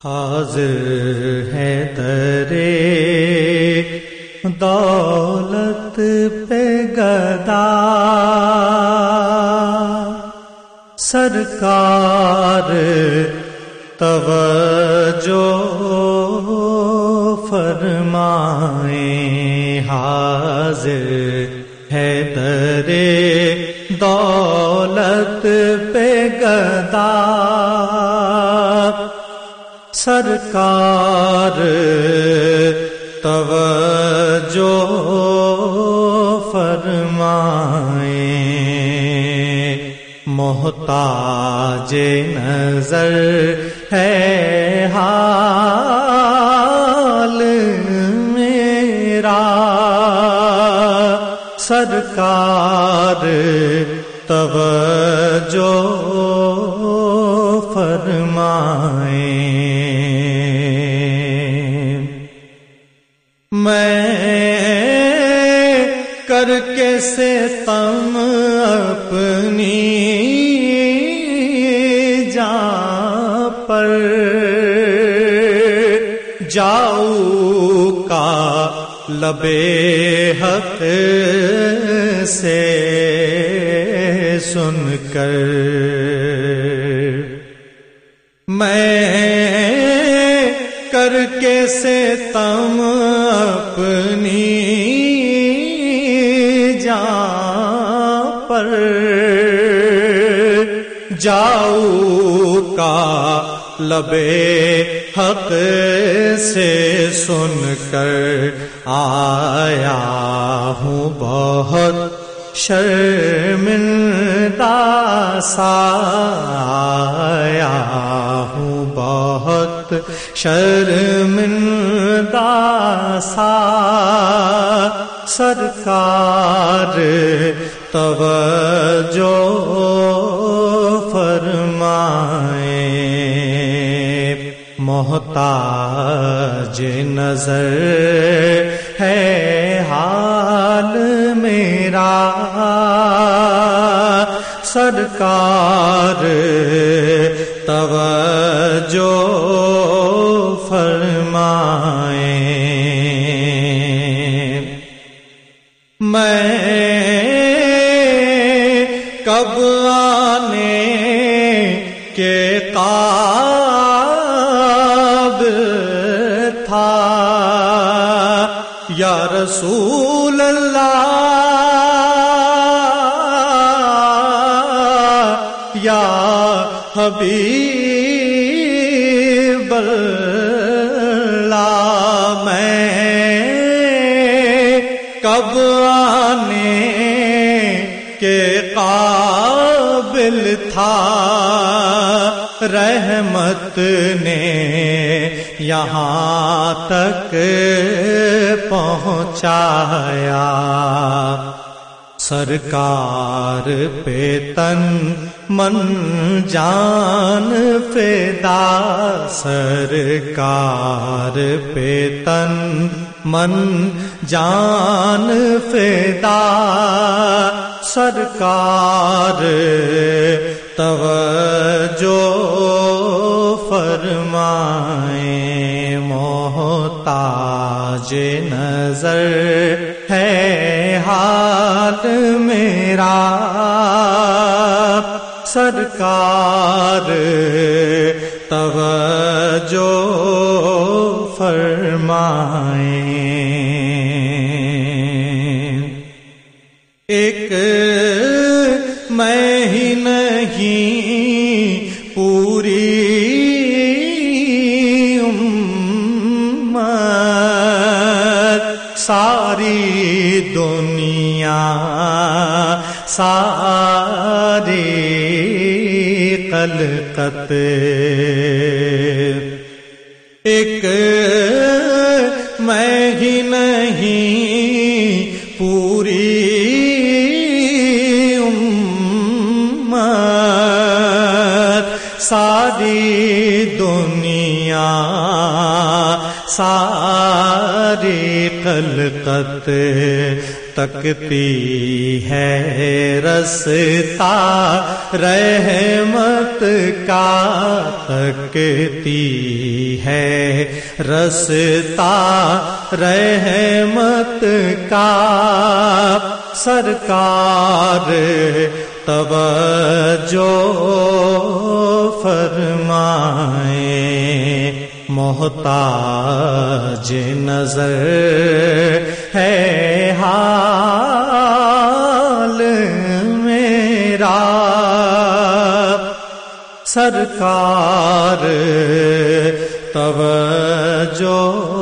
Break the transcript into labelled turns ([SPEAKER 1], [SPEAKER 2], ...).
[SPEAKER 1] حاضر ہے درے دولت پہ گدا، سرکار توجہ فرمائیں۔ حاضر ہے درے دولت پہ گدا، سرکار توجہ فرمائیں۔ محتاج نظر ہے حال میرا، سرکار توجہ فرمائیں۔ میں کر کے ستم اپنی جان پر، جاؤں کا لبے حق سے سن کر، میں کر کے ستم اپنی جان پر، جاؤں کا لبے حق سے سن کر، آیا ہوں بہت شرمندہ سا، آیا ہوں بہت شرمندہ سا، سرکار توجہ فرمائیں۔ محتاج نظر ہے حال میرا، سرکار توجہ فرمائیں۔ میں کب آنے کے قابل تھا یا رسول اللہ، یا حبیب اللہ، میں کب آنے کے قابل تھا، رحمت نے یہاں تک پہنچایا، سرکار پہ تن من جان فدا، سرکار پہ تن من جان فدا، سرکار توجہ فرمائیں۔ محتاج نظر ہے حال میرا، سرکار توجہ فرمائیں۔ ایک میں ہی نہیں پوری امت، ساری دنیا ساری خلقت، ایک میں ہی نہیں پوری امت، ساری دنیا ساری خلقت، تکتی ہے رستا رحمت کا، تکتی ہے رستا رحمت کا، سرکار توجہ فرمائیں، محتاج نظر ہے حال میرا، سرکار توجہ